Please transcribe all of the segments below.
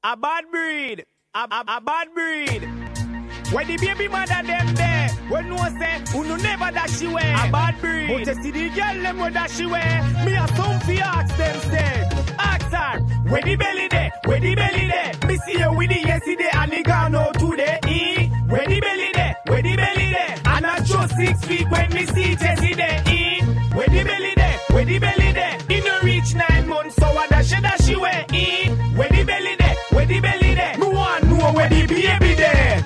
A bad breed. A bad breed. When the baby mother them there, when no say, who no never dash you way. A bad breed. But you see the girl them with dash you way. Me a some fi ask them say. Ask her, where the belly there, where the belly there. Me see you with the yesterday and the gone out today. Where the belly there, where the belly there. And I just 6 feet when me see Jessie there. Where the belly there, where the belly there. In no reach 9 months, so I dash you way. Where the belly there, where the belly there. Me want know where the baby there.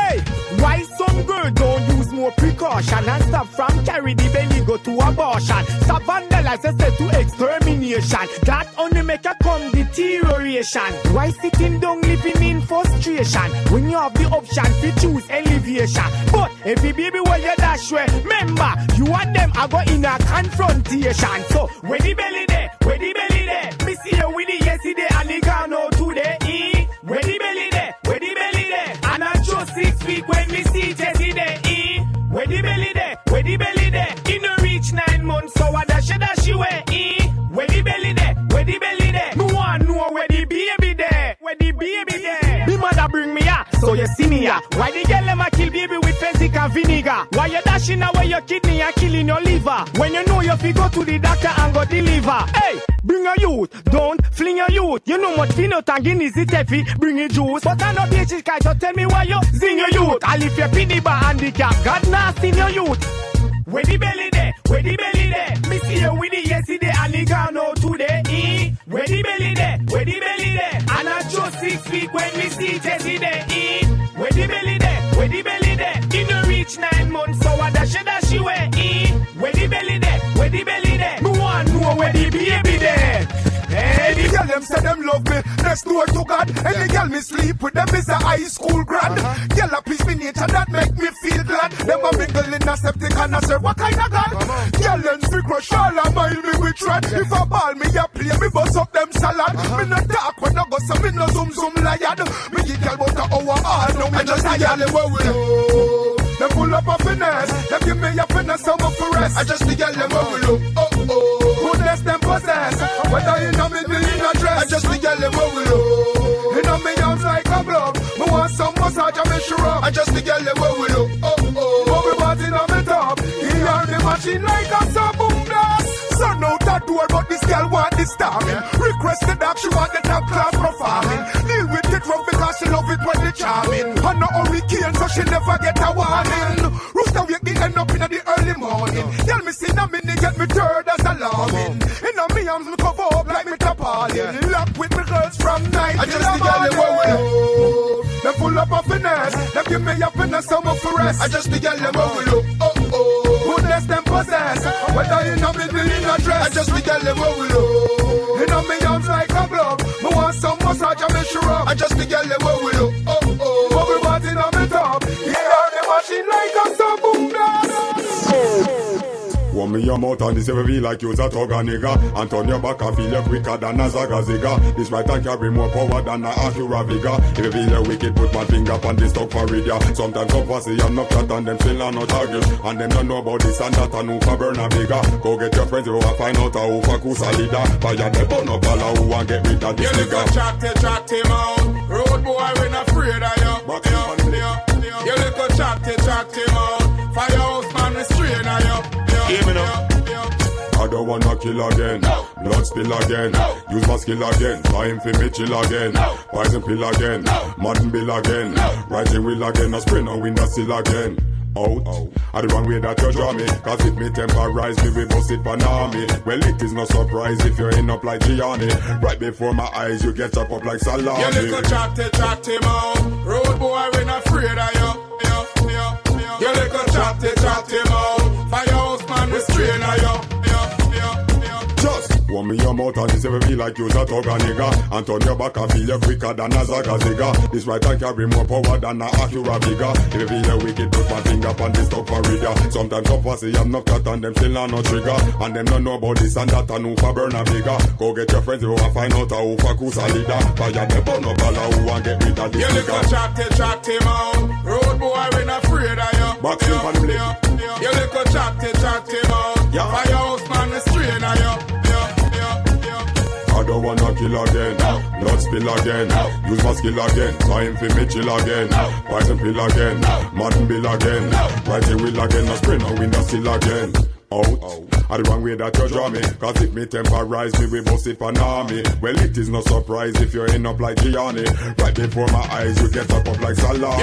Why some girl don't use more precaution and stop from carry the belly go to abortion? Stop vandalize and set to extermination. That only make a come deterioration. Why sitting down living in frustration when you have the option to choose elevation? But every baby where you dash way, remember you and them are go in a confrontation. So where the belly there, where the belly there. Me see you with the yesterday and the gone out today. Where the belly there, where the belly there. And I just 6 feet when me see Jessie there. Where the belly there, where the belly there. In no reach 9 months, so I dash you way. Where the belly there, where the belly there. Me want know where the baby there, where the baby there. Me mother bring me here, so you see me here. Why the girl them a kill baby with Fensic and vinegar? Why you dashing away your kidney and killing your liver? When you know you fi go to the doctor and go deliver. Hey, bring your youth, don't fling your youth. You know much peanut and guineas it heavy, bring your juice. But I know bitches guys, so tell me why you zing your youth. I'll leave your pity bar handicap, God nasty in your youth. Where the belly there, where the belly there. Me see you with the yesterday and the gone out today. Where the belly there, where the belly there. And I just 6 feet when me see Jessie there. Where the belly there, where the belly there. In no reach 9 months, so I dash you way. Where the belly there, where the belly there. Me want know where the baby there. Hey, the girl them say them love me, next door to God. Any girl me sleep with them is a high school grad. Girl a piece me nature that make me feel glad. Them a mingle in a septic and I say what kind of God? Girl lens fi crush all a mile me with thread. If a ball me a play me bust up them salad. Me no talk when I go so me no zoom lion. Me give girl about a hour all now me just a girl where we look. Them pull up a finesse, them give me a finesse some of for rest. I just the girl them where we look. Goodness them possess. Whether you know me in a dress, I just the girl them where we look. You know me arms like a glove. Me want some massage and me sure up. I just the girl them where we look. But we party on me top. He hear the machine like a boom blast. Son out that door, but this girl want this starving. Requested that she want the top class performing. Deal with it rough because she love it when they charming. And no hurricane, so she never get a warning. Rooster wake the end up in the early morning. Tell me see na minute get me third as alarming. In a me arms me cover up like me tapalin. Lock with me girls from night. I just the girl they will. Them full up of finesse. Them give me a finesse some of the rest. I just the girl they will. Goodness them possess. Whether you know me in a dress, I just the girl them will. You know me arms like a glove. Me want some massage and me sure up. I just the girl them will. But we want it on me top. He hear the machine like a some boom blast. Want me your mouth and this ever feel like you's a tugger nigga. And turn your back and feel you quicker than a zaga zigga. This right hand carry more power than a Acura Vigor. If you feel you wicked, put my finger on this talk for radio. Sometimes some fussy and no flat and them still are not argue. And them don't know about this and that and who for burn a bigger. Go get your friends if you want find out who for kusa leader. Fire the bun up all who want get rid of this nigga. You little chat him out. Road boy we not afraid of you. You little chat him out. Firehouse man restrain of you. Hear me now. I don't wanna kill again, blood spill again, use my skill again, time for me chill again, poison pill again, modern bill again, rising wheel again, a spring and window still again. Out, I the wrong way that you draw me, cause if me temporize me, we bust it banana. Well, it is no surprise if you end up like Gianni. Right before my eyes, you get chopped up like salami. You little chatty mouth, road boy, we not afraid of you. You little chatty mouth, firehouse man, restrain of you. Just want me your mouth and this ever feel like you's a tugger nigga. And turn your back and feel you quicker than a zaga zigga. This right hand carry more power than a Acura Vigor. If you feel you wicked, put my finger on this talk for radio. Sometimes some fussy have no cut and them still are no trigger. And them don't know about this and that and who for burn a bigger. Go get your friends if you want find out who for kusa leader. Fire the bun up all who want get rid of this nigga. You little chatty mouth, road boy we not afraid of you. Boxing for the play. You little chatty mouth, firehouse man restrain of you. I don't wanna kill again. Blood spill again. Use my skill again. Time for me chill again. Poison pill again. Martin bill again. Writing will again. No spray no window still again. Out. I the wrong way that you draw me. Cause if me temporize me, we bust it for army. Well, it is no surprise if you end up like Gianni. Right before my eyes, you get up like Salah.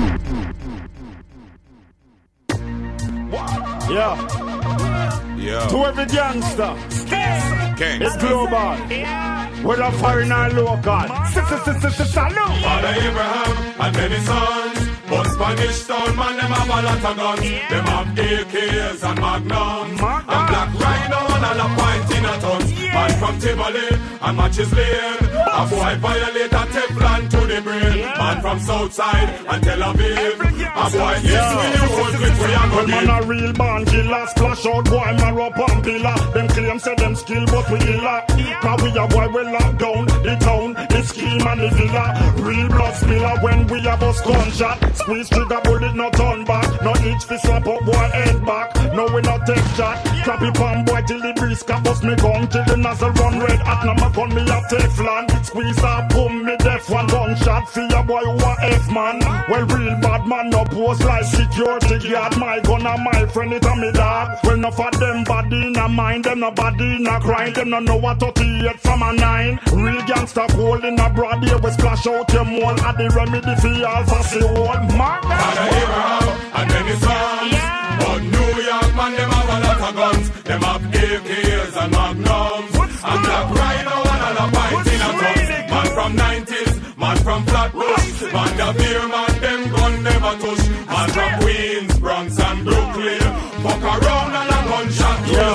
Yeah. To every gangster, it's global. Whether foreign or local. Salute. Father Abraham and many sons. But Spanish town man, them have a lot of guns. Them have AKs and Magnums. And Black Rhino and all a point in a tons. Man from Tivoli and Matches Lane. A boy violate a Teflon to the brain. Man from Southside and Tel Aviv. A boy gets me you hold with we and go man a real band killer. Splash out boy marrow up and pillar. Them claim say them skill but we illa. Cause we a boy we lock down the town. The scheme and the villa. Real blood spiller when we a bust gunshot. Squeeze trigger bullet no turn back. No each fist slap up boy head back. No we not take shot. Clap it pan boy till the breeze cap bust me gun. Till the nozzle run red at now my gun me a Teflon. Squeeze up boom me deaf one gunshot. See a boy who a F-man. Well real bad man no pose like security guard. My gun and my friend it a me dog. Well enough of them body in a mind. Them no body in a crime. Them no know what 38 from a 9. Real gangster cold in a broad day. We splash out your mole. At the remedy for y'all for see what. Father Abraham and many sons. But New York man, them have a lot of guns. Them have AKs and Magnums. And Black Rhino and all a pint in a tons. Man from 90s, man from Flatbush. Man the beer man, them gun never touch. Man from Queens, Bronx and Brooklyn. Fuck around and a gunshot.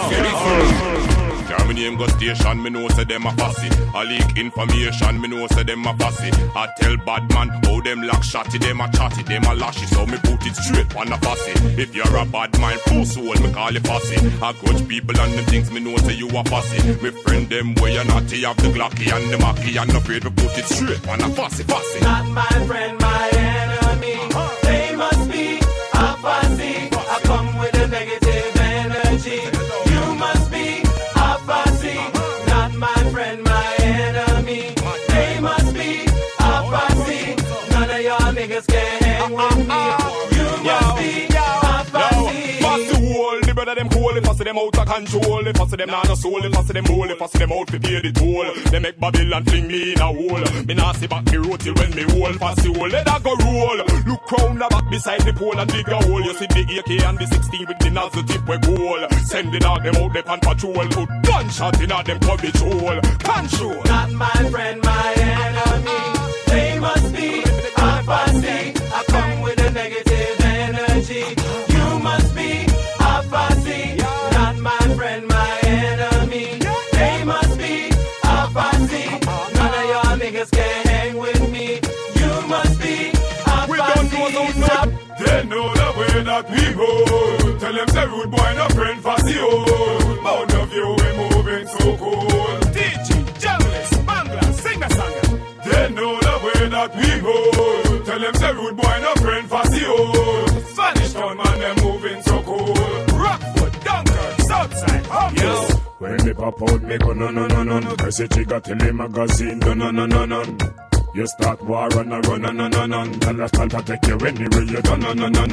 My name go station, me know say them a fussy. I leak information, me know say them a fussy. I tell bad man how them lock shotty, them a chatty, them a lashy, so me put it straight on the fussy. If you're a bad mind, full soul, me call it fussy. I coach people and the things me know say you a fussy. Me friend them where you naughty, have the Glocky and the Mackie, and afraid to put it straight on the fussy. Not my friend, my enemy. They must be a fussy. I come with a negative energy. You must be a fussy. Not my friend, my enemy. They must be a fussy. None of y'all niggas can hang with me. You must be a fussy. Fussy whole, the brother them cool. If I see them out of control, if I see them not a soul, if I see them whole, if I see them out to pay the toll, they make Babylon fling me in a hole. Me not see back the road till when me hole. Fussy whole, let that go roll. Look round the back beside the pole and dig a hole. You see the AK and the 16 with the nozzle tip we goal. Sending out them out there on patrol. Put gunshot in at them coverage hole. Control. Not my friend, my enemy. They must be a fussy. I come with a negative energy. You must be a fussy. Not my friend, my enemy. They must be a fussy. None of y'all niggas can hang with me. You must be a fussy. They know the way that we go. Tell them the rude boy no friend fussy old. Bound of you we moving so cool. DJ, journalist, Bangla, sing the song. They know the way that we go. Tell them the rude boy no friend fussy old. Spanish town man them moving so cool. Rockford, Dunkirk, Southside, Hummus. When me pop out, me go no. Press the trigger till the magazine no. You start war and a run. Tell us to take you anywhere you done.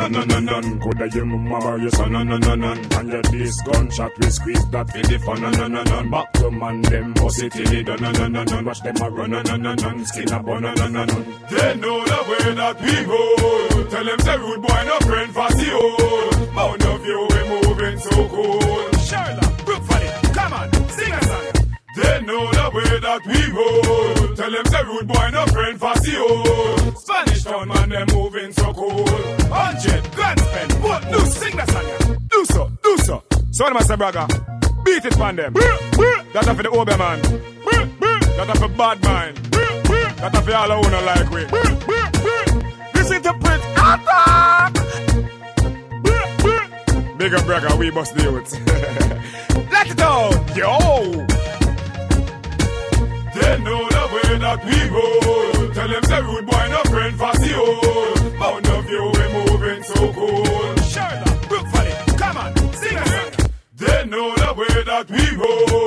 Coulda you mama or your son. And your this gunshot we squeeze that for the fun. Back to man them bust it till they done. Watch them a run. Skin a bun. They know the way that we go. Tell them the rude boy no friend fussy old. Bound of you we moving so cool. Sherlock, Brook Valley, come on, sing a song. They know the way that we go. Tell them the rude boy no friend fussy old. Spanish town man them moving so cool. 100 grand spent, what new sing the song. Do so. So what am I say, brother? Beat it man them. That's for the Ober man. That's for bad mind. That's for all who don't like we. This is the Prince Attack. Big up brother, we must deal with. Let it out, yo. They know the way that we go. Tell them the rude boy no friend fussy old. Bound of you we moving so cool. Sherlock, Brook Valley, come on, sing a song. They know the way that we go. Tell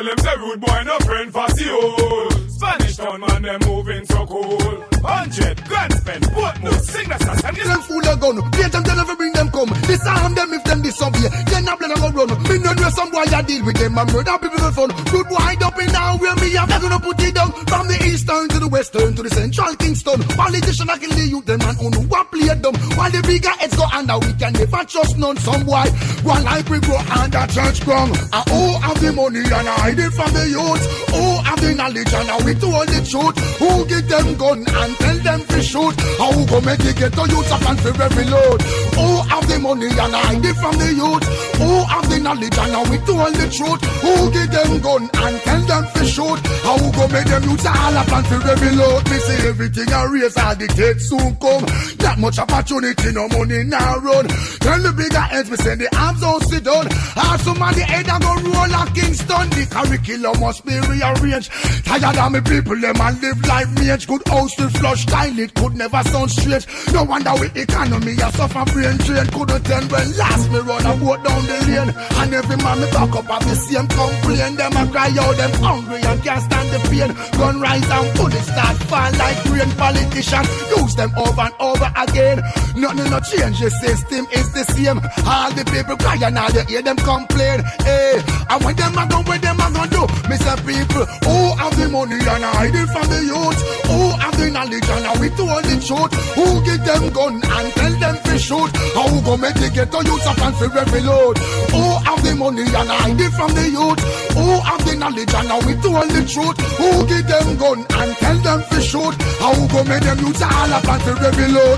Tell them say rude boy no friend for the Spanish town man them moving so cool. 100 grand spend, boat move, sing the sass and them full of gun, get them, they never bring them come. Disarm them if them disobey, then a blood go run. Me no know some boy I deal with them and murder people for fun. Rude boy hide up in now where me have gonna put it down. From the eastern to the western to the central Kingston. Politician I kill the youth, them man who know what play them. While the bigger heads go under, we can never trust none. Some boy, one like we go under church ground. And who have the money and I hide it from the youth? Who have the knowledge and I we to all the truth? Who give them gun and tell them to shoot? How go make it get to youth up and for every load? Who have the money and I hide it from the youth? Who have the knowledge and I we to all the truth? Who give them gun and tell them to shoot? How go make them youth all up and for every load? Me say everything I raise all the takes soon come. That much opportunity, no money now run. Tell the bigger heads, me say the arms don't sit down. Have some of the head and go roll like Kingston. The curriculum must be rearranged. Tired of me people, them and live life mage. Good house to flush toilet, could never sound straight. No wonder with economy, I suffer brain drain. Couldn't tell when last me run a boat down the lane. And every man me back up have the same complaint. Them a cry out, them hungry and can't stand the pain. Gun rise and bullets start fall like rain. Politicians use them over and over again. Nothing no change, the system is the same. All the people cry and all you hear them complain. Hey, and when them a go, where them a go do? Mr. People, who have the money and hide it from the youth? Who have the knowledge and we to all the truth? Who give them gun and tell them to shoot? How go make it get to youth up and for every load? Who have the money and hide it from the youth? Who have the knowledge and we to all the truth? Who give them gun and tell them to shoot? How go make them youth all up and for every load?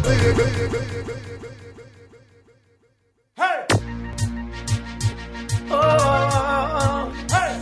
Hey! Oh, hey!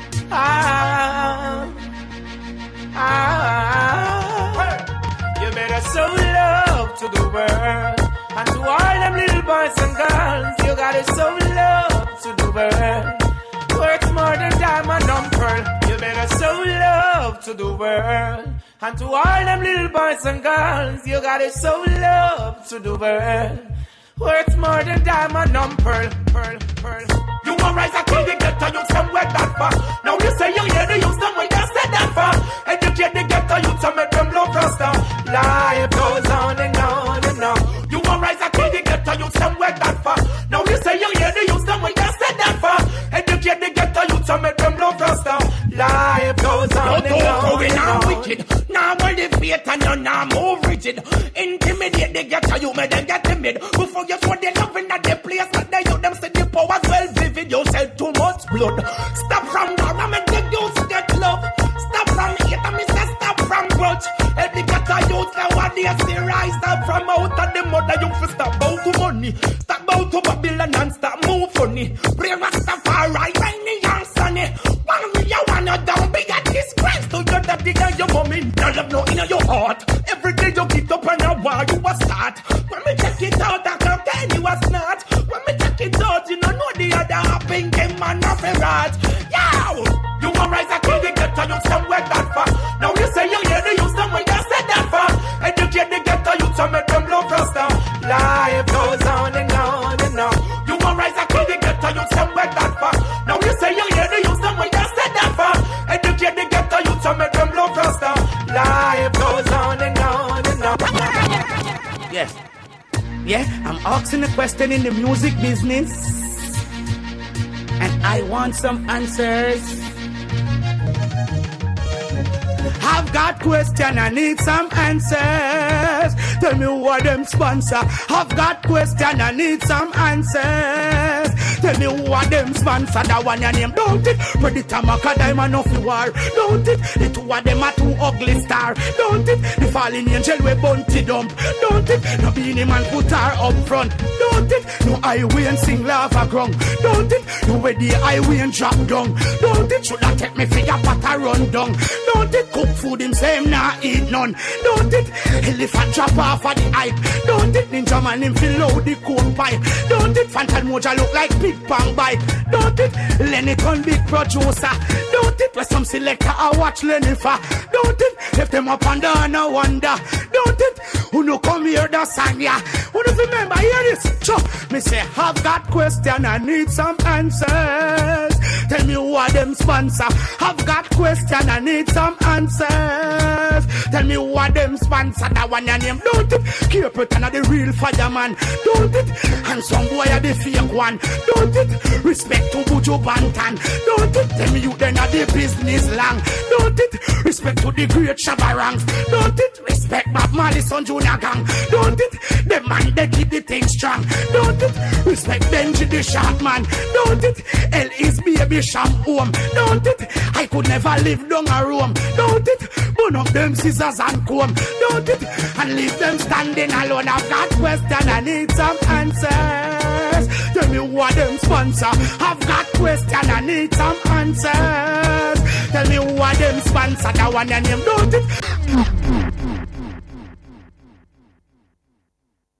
You better show love to the world. And to all them little boys and girls, you gotta show love to the world. Worth more than diamond and pearl. You better show love to the world. And to all them little boys and girls, you gotta show love to the world. Worth more than diamond and pearl, pearl, pearl. You want rise a king, you get to use somewhere that far. Now you say you hear the use them when you said that far. Educate the get to use to make them love faster. Life goes on and on and on. You want rise a king, you get to use somewhere that far. Now you say you hear the use them when you said that far. Educate the get to use to make them love faster. Life goes on and on and on. Wicked. Now motivate and you now move rigid. Intimidate the get to you, make them get timid. Before you show the loving at the place that they you them say the power's well vivid. You shed too much blood. Stop from war and make the youth get love. Stop from hate and me say stop from grudge. Help the get to youth now what they see rise up from out of the mother. You fi stop bout to money. Stop bout to Babylon and stop move funny. Brave Rastafari, rainy and sunny. One me you wanna down be a disgrace to your daddy and your mommy. No love no in your heart. Every day you get up and a war you a start. When me check it out I can't tell you a snort. When me check it out you know the other hopping game man of a rat. Yow! You want rise a king you get to you somewhere that far. Now you say you hear the use them when you said that far. Educate the get to you to make them love faster. Life goes on and on and on. You want rise a king you get to you somewhere that far. Now you say you hear the use them when you said that far. Educate the get to you to make them love faster. Life goes on and on and on. Yes. Yeah, I'm asking a question in the music business. And I want some answers. I've got question, I need some answers. Tell me what them sponsor. I've got question, I need some answers. Tell me what them sponsor. That one your name, don't it? Predator, Maca, Diamond of the War. Don't it? The two of them are too ugly star. Don't it? The fallen angel we bounty dump. Don't it? No Beanie Man put her up front. Don't it? No highway and sing lava ground. Don't it? No where the highway and drop down. Don't it? Should I take me figure pot a run down? Don't it? Cook food him say him nah eat none. Don't it? Elephant drop off of the hype. Don't it? Ninja Man him fill out the coke pipe. Don't it? Phantom Moja look like Big Bang bike. Don't it? Lenny Con big producer. Don't it? Where some selector I watch Lenny for. Don't it? If them up and down no wonder. Don't it? Who no come here the Sanya? Who don't remember hear this? Cho, me say have got question I need some answers. Tell me who are them sponsor. I've got question, I need some answers. Tell me who are them sponsor. That one your name, don't it? Keep pretend the real fireman, don't it? And some boy are the fake one, don't it? Respect to Buju Banton, don't it? Tell me you then are the business long, don't it? Respect to the great Shabarangs, don't it? Respect Bob Marley son Junior Gang, don't it? The man they keep the thing strong, don't it? Respect Benji the sharp man, don't it? L is baby sham home, don't it? I could never live down a room, don't it? Burn up them scissors and comb, don't it? And leave them standing alone. I've got question, I need some answers. Tell me who are them sponsor. I've got question, I need some answers. Tell me who are them sponsor. That one your name, don't it?